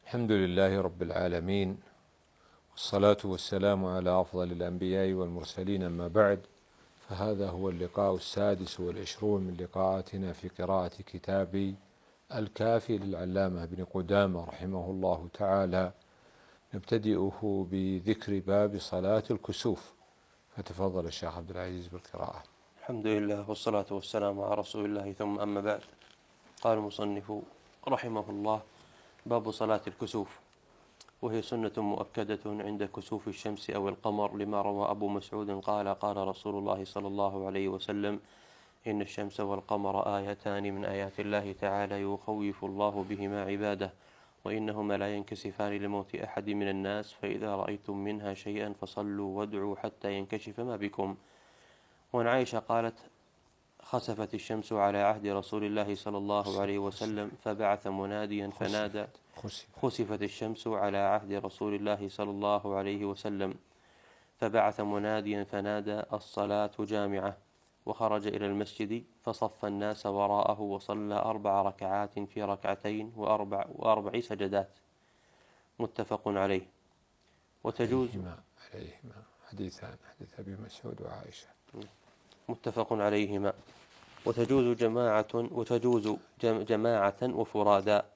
الحمد لله رب العالمين، والصلاة والسلام على أفضل الأنبياء والمرسلين، أما بعد، فهذا هو اللقاء السادس والعشرون من لقاءاتنا في قراءة كتاب الكافي للعلامة ابن قدامة رحمه الله تعالى. نبتدئه بذكر باب صلاة الكسوف، فتفضل الشيخ عبد العزيز بالقراءة. الحمد لله والصلاة والسلام على رسول الله، ثم أما بعد. قال المصنف رحمه الله: باب صلاة الكسوف، وهي سنة مؤكدة عند كسوف الشمس أو القمر، لما روى أبو مسعود قال: قال رسول الله صلى الله عليه وسلم: إن الشمس والقمر آيتان من آيات الله تعالى يخوف الله بهما عباده، وإنهما لا ينكسفان لموت أحد من الناس، فإذا رأيتم منها شيئا فصلوا وادعوا حتى ينكشف ما بكم. وعن عائشة قالت: خسفت الشمس على عهد رسول الله صلى الله عليه وسلم فبعث مناديا فنادى. خسفت الشمس على عهد رسول الله صلى الله عليه وسلم فبعث مناديا فنادى: الصلاة جامعة. وخرج إلى المسجد فصف الناس وراءه وصلى 4 ركعات في ركعتين وأربع سجدات. متفق عليه. وتجوز عليهما حديثان، حديث أبي مسعود وعائشة. متفق عليهما. وتجوز جماعة وفرادا،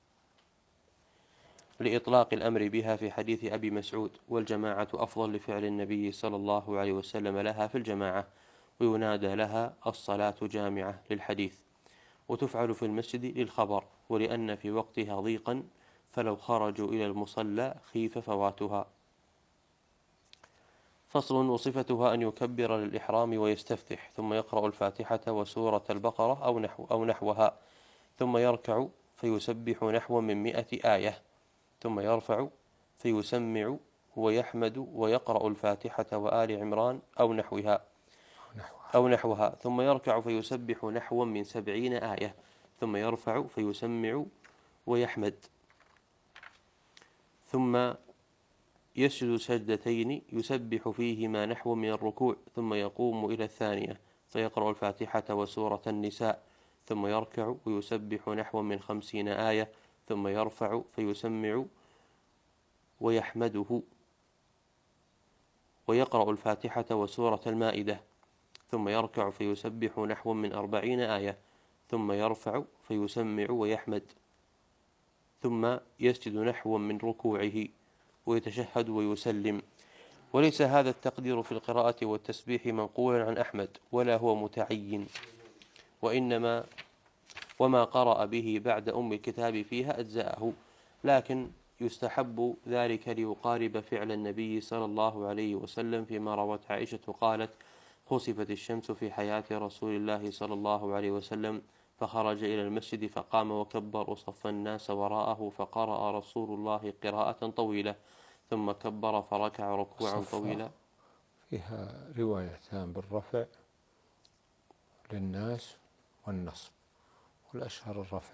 لإطلاق الأمر بها في حديث أبي مسعود، والجماعة أفضل لفعل النبي صلى الله عليه وسلم لها في الجماعة، وينادى لها الصلاة جامعة للحديث، وتفعل في المسجد للخبر، ولأن في وقتها ضيقا فلو خرجوا إلى المصلى خيف فواتها. فصل. وصفتها أن يكبر للإحرام ويستفتح، ثم يقرأ الفاتحة وسورة البقرة أو نحوها، ثم يركع فيسبح نحو من 100 آية، ثم يرفع فيسمع ويحمد ويقرأ الفاتحة وآل عمران أو نحوها، ثم يركع فيسبح نحو من 70 آية، ثم يرفع فيسمع ويحمد، ثم يسجد سجدتين يسبح فيهما نحو من الركوع، ثم يقوم إلى الثانية فيقرأ الفاتحة وسورة النساء، ثم يركع ويسبح نحو من 50 آية، ثم يرفع فيسمع ويحمده ويقرأ الفاتحة وسورة المائدة، ثم يركع فيسبح نحو من 40 آية، ثم يرفع فيسمع ويحمد، ثم يسجد نحو من ركوعه ويتشهد ويسلم. وليس هذا التقدير في القراءة والتسبيح منقولا عن أحمد، ولا هو متعين، وما قرأ به بعد أم الكتاب فيها أجزاءه، لكن يستحب ذلك ليقارب فعل النبي صلى الله عليه وسلم، فيما روت عائشة قالت: خسفت الشمس في حياة رسول الله صلى الله عليه وسلم فخرج إلى المسجد فقام وكبر وصف الناس وراءه، فقرأ رسول الله قراءة طويلة، ثم كبر فركع ركوعا طويلا. فيها روايتان بالرفع للناس والنصب، والأشهر الرفع.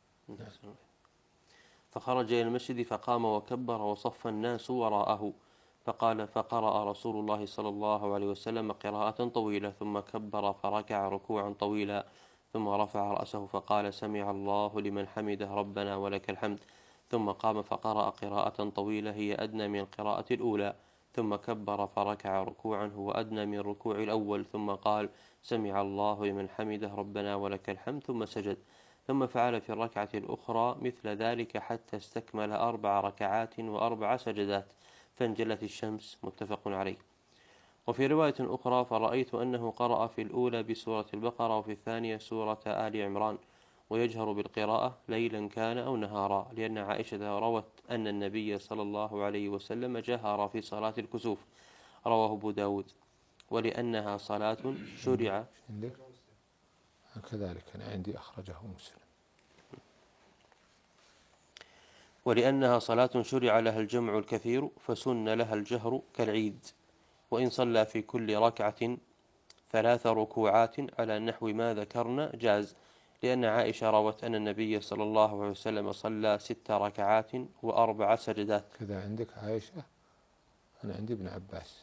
فخرج إلى المسجد فقام وكبر وصف الناس وراءه، فقرأ رسول الله صلى الله عليه وسلم قراءة طويلة، ثم كبر فركع ركوعا طويلا، ثم رفع رأسه فقال: سمع الله لمن حمده ربنا ولك الحمد، ثم قام فقرأ قراءة طويلة هي أدنى من القراءة الأولى، ثم كبر فركع ركوعا هو أدنى من الركوع الأول، ثم قال: سمع الله لمن حمده ربنا ولك الحمد، ثم سجد، ثم فعل في الركعة الأخرى مثل ذلك حتى استكمل 4 ركعات و4 سجدات، فانجلت الشمس. متفق عليه. وفي رواية أخرى: فرأيت أنه قرأ في الأولى بسورة البقرة، وفي الثانية سورة آل عمران، ويجهر بالقراءة ليلا كان أو نهارا، لأن عائشة روت أن النبي صلى الله عليه وسلم جهر في صلاة الكسوف، رواه أبو داود. ولأنها صلاة شرع كذلك أنا عندي أخرجه مسلم. ولأنها صلاة شرع لها الجمع الكثير، فسن لها الجهر كالعيد، وإن صلى في كل ركعة 3 ركوعات على نحو ما ذكرنا جاز، لأن عائشة روت أن النبي صلى الله عليه وسلم صلى 6 ركعات و4 سجدات. كذا عندك عائشة؟ أنا عندي ابن عباس.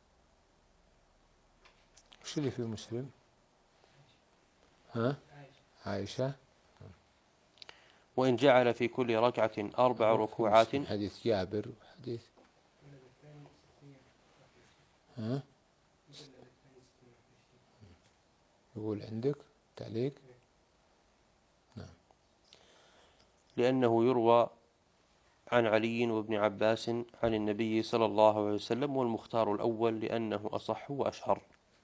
وش اللي في مسلم؟ ها؟ عائشة. وإن جعل في كل ركعة 4 ركوعات. حديث جابر وحديث ها يقول عندك تعليق. نعم. لأنه يروى عن علي وابن عباس عن النبي صلى الله عليه وسلم، والمختار الأول لأنه أصح وأشهر.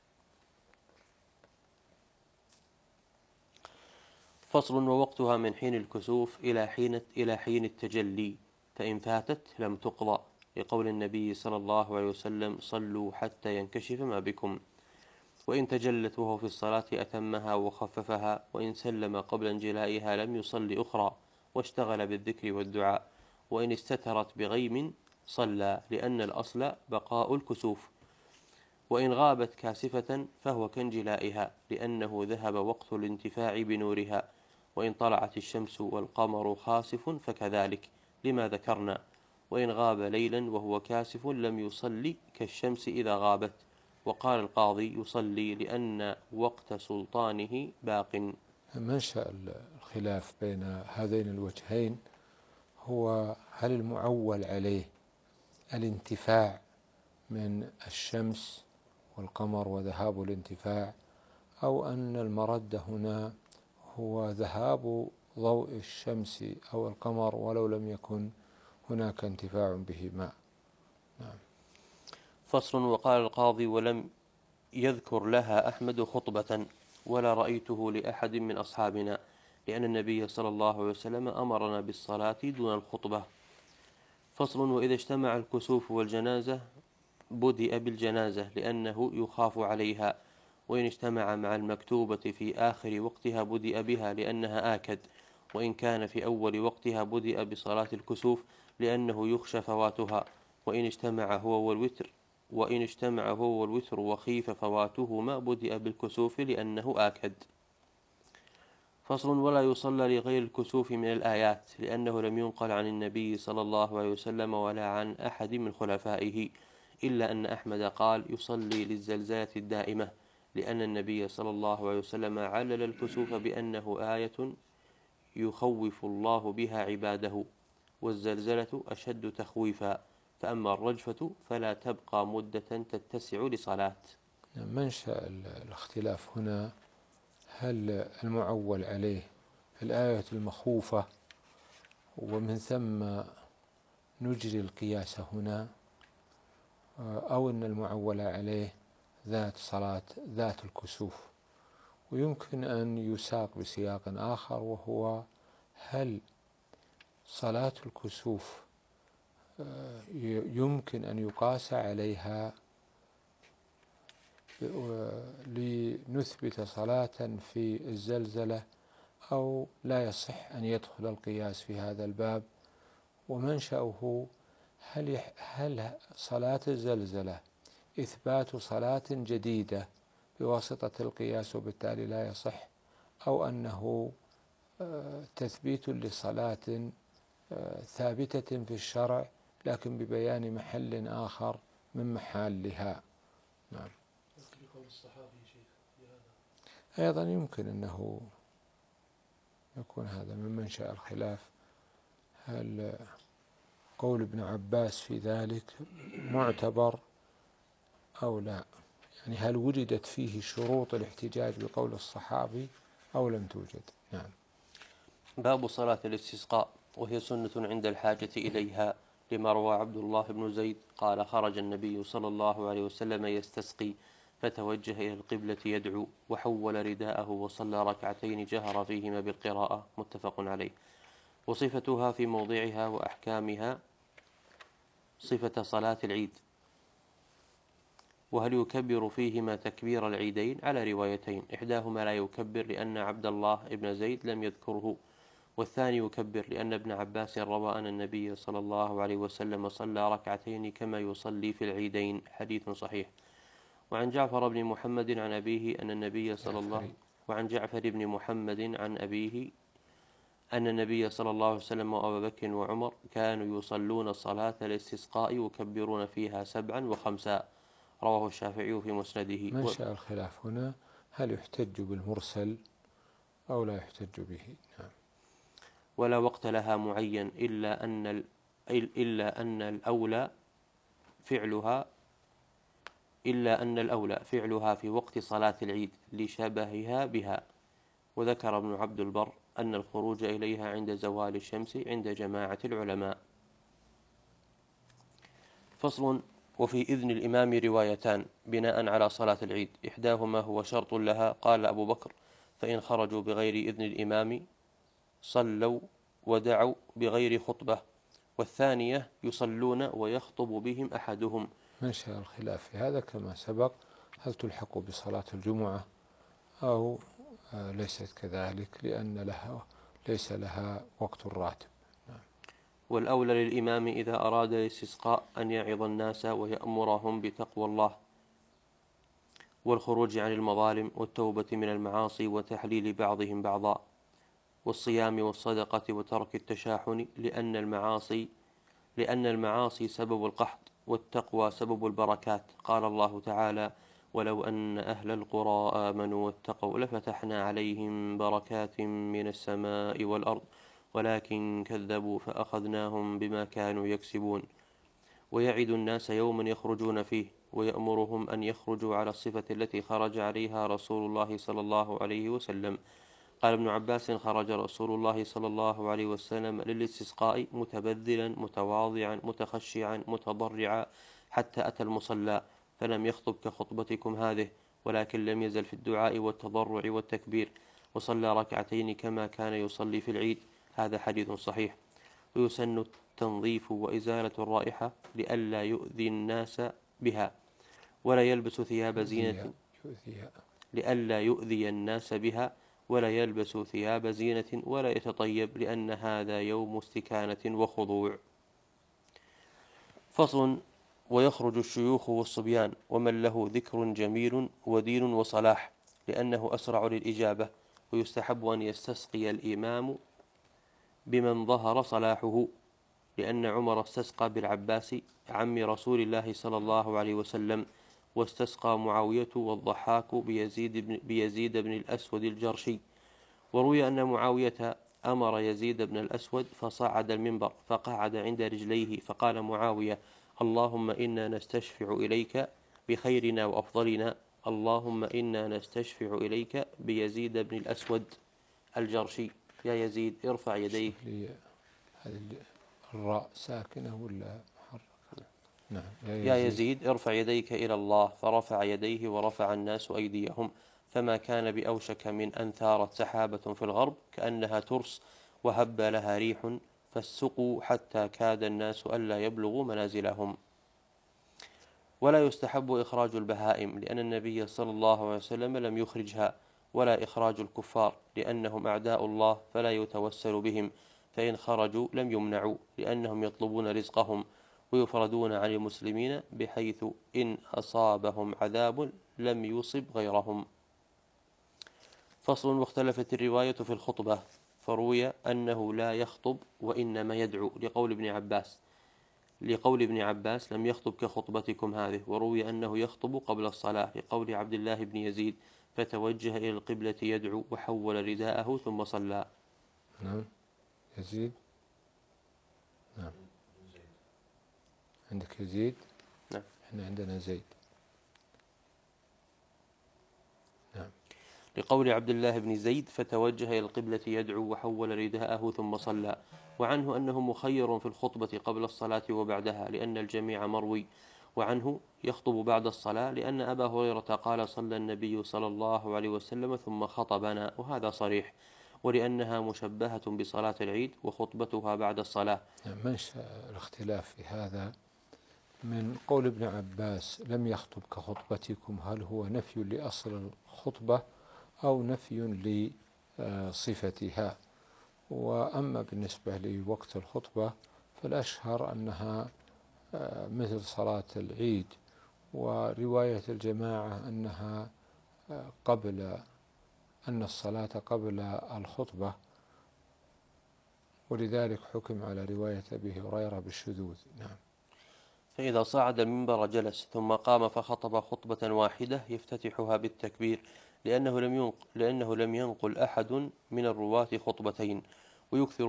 فصل. ووقتها من حين الكسوف إلى حين التجلي، فإن فاتت لم تقضى، لقول النبي صلى الله عليه وسلم: صلوا حتى ينكشف ما بكم. وإن تجلت وهو في الصلاة أتمها وخففها، وإن سلم قبل انجلائها لم يصل أخرى واشتغل بالذكر والدعاء. وإن استترت بغيم صلى، لأن الأصل بقاء الكسوف. وإن غابت كاسفة فهو كانجلائها، لأنه ذهب وقت الانتفاع بنورها. وإن طلعت الشمس والقمر خاسف فكذلك، لما ذكرنا. وإن غاب ليلا وهو كاسف لم يصلي كالشمس إذا غابت. وقال القاضي: يصلي لأن وقت سلطانه باق. منشأ الخلاف بين هذين الوجهين هو هل المعول عليه الانتفاع من الشمس والقمر وذهاب الانتفاع، أو أن المرد هنا هو ذهاب ضوء الشمس أو القمر ولو لم يكن هناك انتفاع بهما. نعم. فصل. وقال القاضي: ولم يذكر لها أحمد خطبة، ولا رأيته لأحد من أصحابنا، لأن النبي صلى الله عليه وسلم أمرنا بالصلاة دون الخطبة. فصل. وإذا اجتمع الكسوف والجنازة بدأ بالجنازة، لأنه يخاف عليها. وإن اجتمع مع المكتوبة في آخر وقتها بدأ بها، لأنها آكد. وإن كان في أول وقتها بدأ بصلاة الكسوف، لأنه يخشى فواتها. وإن اجتمع هو والوتر وخيف فواتهما بدأ بالكسوف، لأنه آكد. فصل. ولا يصلى لغير الكسوف من الآيات، لأنه لم ينقل عن النبي صلى الله عليه وسلم ولا عن أحد من خلفائه، إلا أن أحمد قال: يصلي للزلزلة الدائمة، لأن النبي صلى الله عليه وسلم علل الكسوف بأنه آية يخوف الله بها عباده، والزلزلة أشد تخويفا، فأما الرجفة فلا تبقى مدة تتسع لصلاة. منشأ الاختلاف هنا هل المعول عليه الآية المخوفة ومن ثم نجري القياس هنا، أو أن المعول عليه ذات صلاة ذات الكسوف. ويمكن أن يساق بسياق آخر، وهو هل صلاة الكسوف يمكن أن يقاس عليها لنثبت صلاة في الزلزلة، أو لا يصح أن يدخل القياس في هذا الباب. ومنشأه هل صلاة الزلزلة إثبات صلاة جديدة بواسطة القياس وبالتالي لا يصح، أو أنه تثبيت لصلاة ثابتة في الشرع لكن ببيان محل آخر من محلها. نعم. أيضا يمكن أنه يكون هذا من منشأ الخلاف، هل قول ابن عباس في ذلك معتبر أو لا، يعني هل وجدت فيه شروط الاحتجاج بقول الصحابي أو لم توجد. نعم. باب صلاة الاستسقاء، وهي سنة عند الحاجة إليها، لما روى عبد الله بن زيد قال: خرج النبي صلى الله عليه وسلم يستسقي، فتوجه إلى القبلة يدعو، وحول رداءه وصلى ركعتين جهر فيهما بالقراءة. متفق عليه. وصفتها في موضعها وأحكامها صفة صلاة العيد. وهل يكبر فيهما تكبير العيدين؟ على روايتين، إحداهما لا يكبر لأن عبد الله بن زيد لم يذكره، والثاني يكبر لأن ابن عباس روى أن النبي صلى الله عليه وسلم صلى ركعتين كما يصلي في العيدين. حديث صحيح. وعن جعفر بن محمد عن أبيه أن النبي صلى الله وعن جعفر بن محمد عن أبيه أن النبي صلى الله عليه وسلم وأبا بكر وعمر كانوا يصلون صلاة الاستسقاء يكبرون فيها 7 و5. رواه الشافعي في مسنده. منشأ الخلاف هنا هل يحتج بالمرسل أو لا يحتج به. نعم. ولا وقت لها معين إلا أن الأولى فعلها في وقت صلاة العيد لشبهها بها. وذكر ابن عبد البر أن الخروج إليها عند زوال الشمس عند جماعة العلماء. فصل. وفي إذن الإمام روايتان بناء على صلاة العيد، إحداهما هو شرط لها، قال أبو بكر: فإن خرجوا بغير إذن الإمام صلوا ودعوا بغير خطبة. والثانية يصلون ويخطب بهم أحدهم. منشأ الخلاف في هذا كما سبق، هل تلحق بصلاة الجمعة أو ليست كذلك، لأن ليس لها وقت راتب. والأولى للإمام إذا أراد الاستسقاء أن يعظ الناس ويأمرهم بتقوى الله والخروج عن المظالم والتوبة من المعاصي وتحليل بعضهم بعضا، والصيام والصدقة وترك التشاحن، لأن المعاصي سبب القحط والتقوى سبب البركات. قال الله تعالى: ولو أن أهل القرى آمنوا واتقوا لفتحنا عليهم بركات من السماء والأرض ولكن كذبوا فأخذناهم بما كانوا يكسبون. ويعد الناس يوما يخرجون فيه ويأمرهم أن يخرجوا على الصفة التي خرج عليها رسول الله صلى الله عليه وسلم. قال ابن عباس: خرج رسول الله صلى الله عليه وسلم للاستسقاء متبذلا متواضعا متخشعا متضرعا حتى أتى المصلى فلم يخطب كخطبتكم هذه، ولكن لم يزل في الدعاء والتضرع والتكبير، وصلى ركعتين كما كان يصلي في العيد. هذا حديث صحيح. ويسن التنظيف وإزالة الرائحة لئلا يؤذي الناس بها، ولا يلبس ثياب زينة لئلا يؤذي الناس بها، ولا يلبس ثياب زينة ولا يتطيب، لأن هذا يوم استكانة وخضوع. فصل. ويخرج الشيوخ والصبيان ومن له ذكر جميل ودين وصلاح، لأنه أسرع للإجابة. ويستحب أن يستسقي الإمام بمن ظهر صلاحه، لأن عمر استسقى بالعباس عم رسول الله صلى الله عليه وسلم، واستسقى معاوية والضحاك بيزيد بن الأسود الجرشي. وروي أن معاوية أمر يزيد بن الأسود فصعد المنبر فقعد عند رجليه، فقال معاوية: اللهم إنا نستشفع إليك بخيرنا وأفضلنا، اللهم إنا نستشفع إليك بيزيد بن الأسود الجرشي. يا يزيد ارفع يديك. الراء ساكنة ولا محركة؟ نعم. يا يزيد ارفع يديك إلى الله. فرفع يديه ورفع الناس أيديهم، فما كان بأوشك من أن ثارت سحابة في الغرب كأنها ترس وهب لها ريح، فالسقوا حتى كاد الناس ألا يبلغوا منازلهم. ولا يستحب إخراج البهائم، لأن النبي صلى الله عليه وسلم لم يخرجها، ولا إخراج الكفار لأنهم أعداء الله فلا يتوسل بهم، فإن خرجوا لم يمنعوا لأنهم يطلبون رزقهم، ويفردون عن المسلمين بحيث إن أصابهم عذاب لم يصب غيرهم. فصل. واختلفت الرواية في الخطبة، فروي أنه لا يخطب وإنما يدعو لقول ابن عباس لم يخطب كخطبتكم هذه. وروي أنه يخطب قبل الصلاة لقول عبد الله بن يزيد: فتوجه إلى القبلة يدعو وحول رداءه ثم صلى. نعم. يزيد. نعم. عندك يزيد. نعم. احنا عندنا زيد. نعم. لقول عبد الله بن زيد: فتوجه إلى القبلة يدعو وحول رداءه ثم صلى. وعنه أنه مخير في الخطبة قبل الصلاة وبعدها لأن الجميع مروي. وعنه يخطب بعد الصلاة لأن أبا هريرة قال: صلى النبي صلى الله عليه وسلم ثم خطبنا، وهذا صريح. ولأنها مشبهة بصلاة العيد وخطبتها بعد الصلاة. منشأ الاختلاف في هذا من قول ابن عباس لم يخطب كخطبتكم، هل هو نفي لأصل الخطبة أو نفي لصفتها؟ وأما بالنسبة لوقت الخطبة فالأشهر أنها مثل صلاة العيد، ورواية الجماعة أنها أن الصلاة قبل الخطبة، ولذلك حكم على رواية أبي هريرة بالشذوذ. نعم. فإذا صعد المنبر جلس ثم قام فخطب خطبة واحدة يفتتحها بالتكبير لأنه لم ينقل أحد من الرواة خطبتين، ويكثر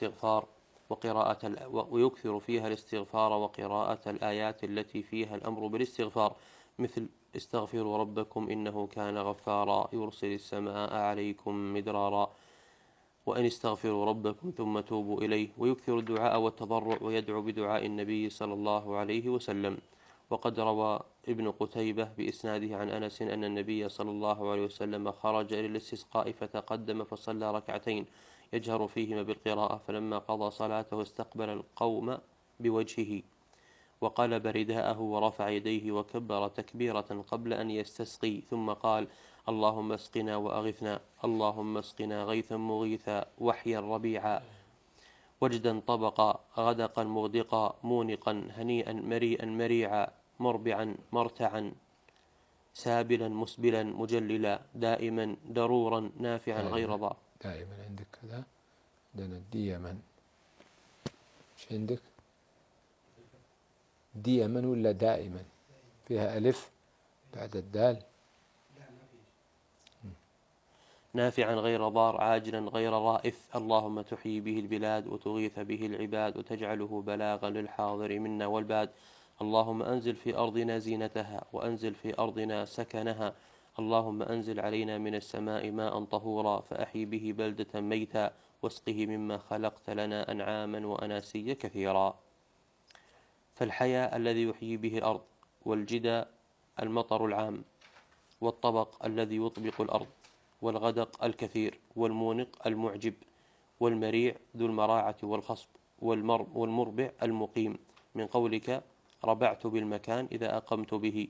فيها الاستغفار وقراءة الآيات التي فيها الأمر بالاستغفار، مثل استغفروا ربكم إنه كان غفارا يرسل السماء عليكم مدرارا، وأن استغفروا ربكم ثم توبوا إليه. ويكثر الدعاء والتضرع ويدعو بدعاء النبي صلى الله عليه وسلم. وقد روى ابن قتيبة بإسناده عن أنس أن النبي صلى الله عليه وسلم خرج إلى الاستسقاء فتقدم فصلى ركعتين يجهر فيهما بالقراءة، فلما قضى صلاته استقبل القوم بوجهه وقلب رداءه ورفع يديه وكبر تكبيرة قبل أن يستسقي، ثم قال: اللهم اسقنا وأغثنا، اللهم اسقنا غيثا مغيثا، وحيا ربيعا، وجدا طبقا، غدقا مغدقا، مونقا هنيئا مريئا مريعا، مربعا مرتعا، سابلا مسبلا مجللا، دائما درورا نافعا غير ضار. دائما عندك كذا، عندنا ديما، مش عندك ديما ولا دائما فيها ألف بعد الدال؟ نافعا غير ضار، عاجلا غير رائف، اللهم تحيي به البلاد وتغيث به العباد وتجعله بلاغا للحاضر منا والباد. اللهم أنزل في أرضنا زينتها وأنزل في أرضنا سكنها. اللهم أنزل علينا من السماء ماء طهورا فأحي به بلدة ميتا واسقه مما خلقت لنا أنعاما وأناسيا كثيرا. فالحيا الذي يحيي به الأرض، والجدى المطر العام، والطبق الذي يطبق الأرض، والغدق الكثير، والمونق المعجب، والمريع ذو المراعة والخصب، والمربع المقيم، من قولك ربعت بالمكان إذا أقمت به.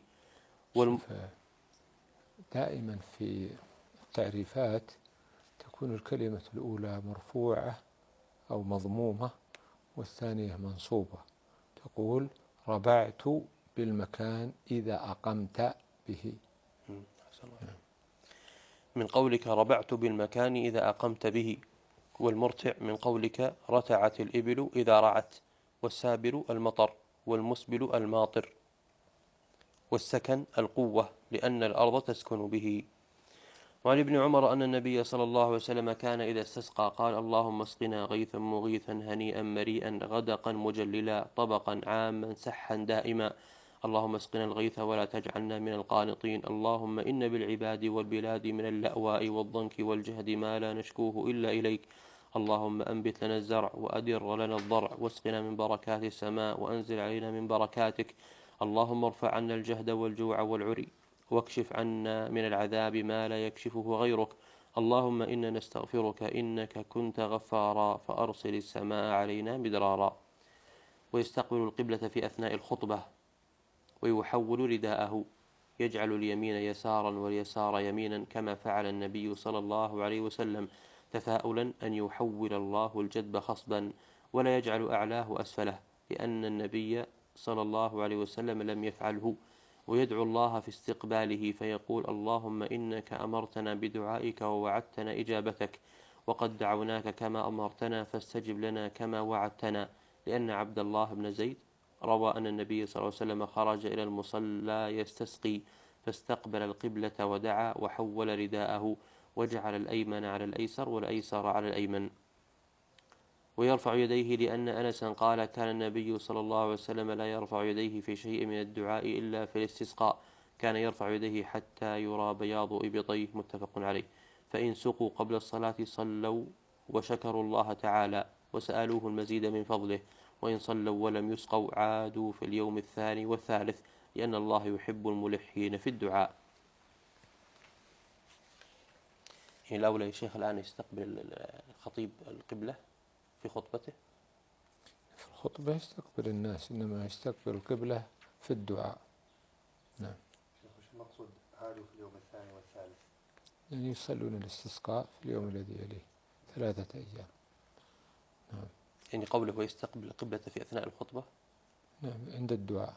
دائما في التعريفات تكون الكلمة الأولى مرفوعة أو مضمومة والثانية منصوبة. تقول ربعت بالمكان إذا أقمت به. من قولك ربعت بالمكان إذا أقمت به. والمرتع من قولك رتعت الإبل إذا رعت. والسابل المطر، والمسبل الماطر. والسكن القوة لأن الأرض تسكن به. وعن ابن عمر أن النبي صلى الله عليه وسلم كان إذا استسقى قال: اللهم اسقنا غيثا مغيثا هنيئا مريئا غدقا مجللا طبقا عاما سحا دائما. اللهم اسقنا الغيث ولا تجعلنا من القانطين. اللهم إن بالعباد والبلاد من اللأواء والضنك والجهد ما لا نشكوه إلا إليك. اللهم أنبت لنا الزرع وأدر لنا الضرع واسقنا من بركات السماء وأنزل علينا من بركاتك. اللهم ارفع عنا الجهد والجوع والعري واكشف عنا من العذاب ما لا يكشفه غيرك. اللهم إنا نستغفرك إنك كنت غفارا فأرسل السماء علينا مدرارا. ويستقبل القبلة في أثناء الخطبة ويحول رداءه، يجعل اليمين يسارا واليسار يمينا كما فعل النبي صلى الله عليه وسلم، تفاؤلا أن يحول الله الجدب خصبا ولا يجعل أعلاه أسفله، لأن النبي صلى الله عليه وسلم لم يفعله. ويدعو الله في استقباله فيقول: اللهم إنك أمرتنا بدعائك ووعدتنا إجابتك، وقد دعوناك كما أمرتنا فاستجب لنا كما وعدتنا. لأن عبد الله بن زيد روى أن النبي صلى الله عليه وسلم خرج إلى المصلى يستسقي فاستقبل القبلة ودعا وحول رداءه وجعل الأيمن على الأيسر والأيسر على الأيمن. ويرفع يديه لأن أنسا قال: كان النبي صلى الله عليه وسلم لا يرفع يديه في شيء من الدعاء إلا في الاستسقاء، كان يرفع يديه حتى يرى بياض إبطيه، متفق عليه. فإن سقوا قبل الصلاة صلوا وشكروا الله تعالى وسألوه المزيد من فضله، وإن صلوا ولم يسقوا عادوا في اليوم الثاني والثالث، لأن الله يحب الملحين في الدعاء. الأولى يا شيخ الآن يستقبل الخطيب القبلة في خطبته؟ في الخطبة يستقبل الناس، إنما يستقبل القبلة في الدعاء. نعم. وش المقصود عادوا في اليوم الثاني والثالث؟ يعني يصلون الاستسقاء في اليوم الذي يليه 3 أيام. نعم. يعني قوله يستقبل القبلة في أثناء الخطبة؟ نعم، عند الدعاء.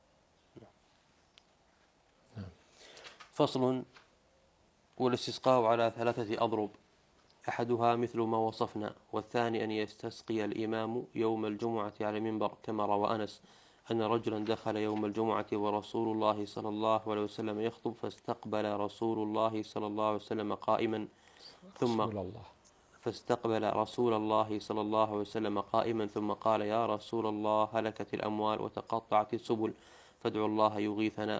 نعم. فصل. والاستسقاء على 3 أضرب، أحدها مثل ما وصفنا، والثاني أن يستسقي الإمام يوم الجمعة على المنبر كما روى أنس أن رجلا دخل يوم الجمعة ورسول الله صلى الله عليه وسلم يخطب، فاستقبل رسول الله صلى الله عليه وسلم قائما ثم ثم قال: يا رسول الله، هلكت الأموال وتقطعت السبل، فادعوا الله يغيثنا.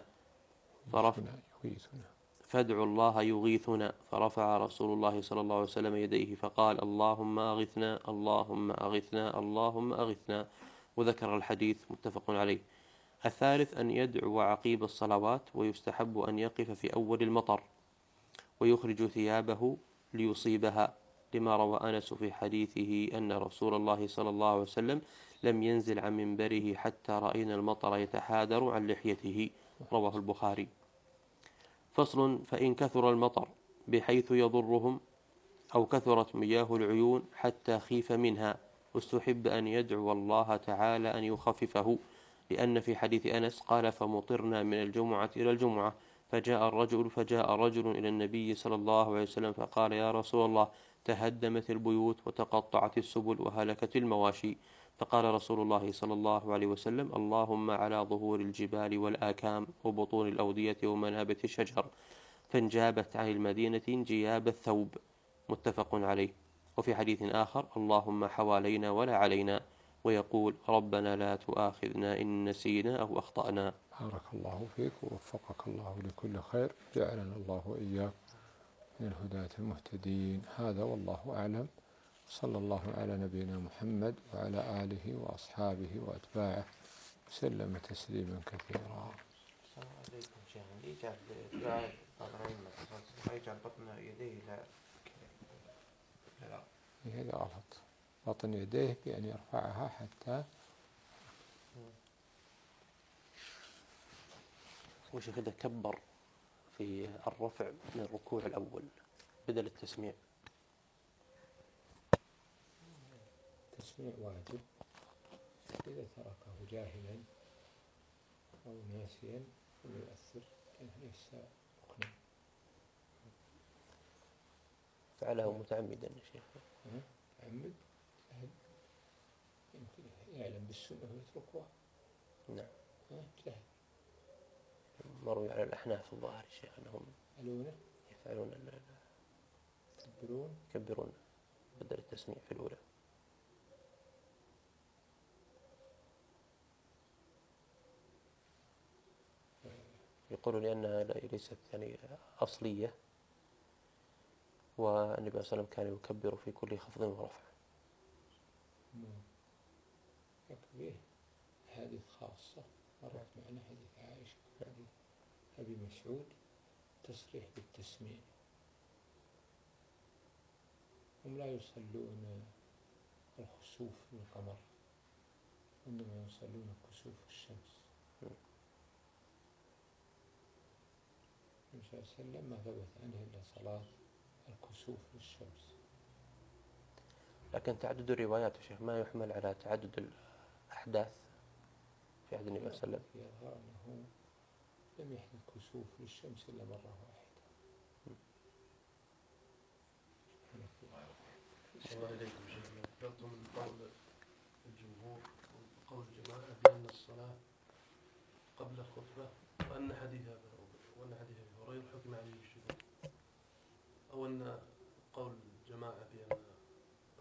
فرفع رسول الله صلى الله عليه وسلم يديه فقال: اللهم أغثنا، اللهم أغثنا، اللهم أغثنا. وذكر الحديث، متفق عليه. الثالث أن يدعو عقيب الصلوات، ويستحب أن يقف في أول المطر ويخرج ثيابه ليصيبها، لما روى أنس في حديثه أن رسول الله صلى الله عليه وسلم لم ينزل عن منبره حتى رأينا المطر يتحادر عن لحيته، رواه البخاري. فصل: فإن كثر المطر بحيث يضرهم أو كثرت مياه العيون حتى خيف منها، واستحب أن يدعو الله تعالى أن يخففه، لأن في حديث أنس قال: فمطرنا من الجمعة إلى الجمعة، فجاء رجل إلى النبي صلى الله عليه وسلم فقال: يا رسول الله، تهدمت البيوت وتقطعت السبل وهلكت المواشي. فقال رسول الله صلى الله عليه وسلم: اللهم على ظهور الجبال والآكام وبطون الأودية ومنابت الشجر، فانجابت عن المدينة انجياب الثوب، متفق عليه. وفي حديث آخر: اللهم حوالينا ولا علينا، ويقول: ربنا لا تؤاخذنا إن نسينا أو أخطأنا. بارك الله فيك ووفقك الله لكل خير، جعلنا الله وإياك من الهداة المهتدين. هذا والله أعلم، صلى الله على نبينا محمد وعلى آله وأصحابه وأتباعه وسلم تسليما كثيرا. السلام عليكم شيخ. يجعل دعاء يجعل بطن يديه لا هذا غلط. بطن يديه بأن يرفعها حتى وش كذا كبر في الرفع من الركوع الأول بدل التسميع. التسميع واجب، إذا تركه جاهلا أو ناسيا فلا يؤثر، لأنه ليس ركنا. فعله متعمدا يا شيخ. متعمد يمكن يعلم بالسنة ويتركها. نعم. جهل. مروي على الأحناف الظاهر يا شيخ أنهم يفعلون يكبرون بدل التسميع في الأولى. يقولون لأنها ليست يعني أصلية، والنبي صلى الله عليه وسلم كان يكبر في كل خفض ورفع. يكفيه حديث خاصة مرت معنا، حديث عائشة وحديث أبي مسعود تصريح بالتسميع. هم لا يصلون الخسوف بالقمر، إنما يصلون كسوف الشمس. النبي صلى الله عليه وسلم ما ثبت عنه إلا صلاة الكسوف للشمس. لكن تعدد الروايات يا شيخ ما يحمل على تعدد الأحداث في عهد النبي صلى الله عليه وسلم. يظهر أنه لم يحدث كسوف للشمس إلا مرة واحدة. الله عليكم شيخنا، ذكرتم من قول الجمهور وقول الجماعة بأن الصلاة قبل الخطبة وأن حديث أبي هريرة حكم عليه الشذوذ، أو أن قول الجماعة بأن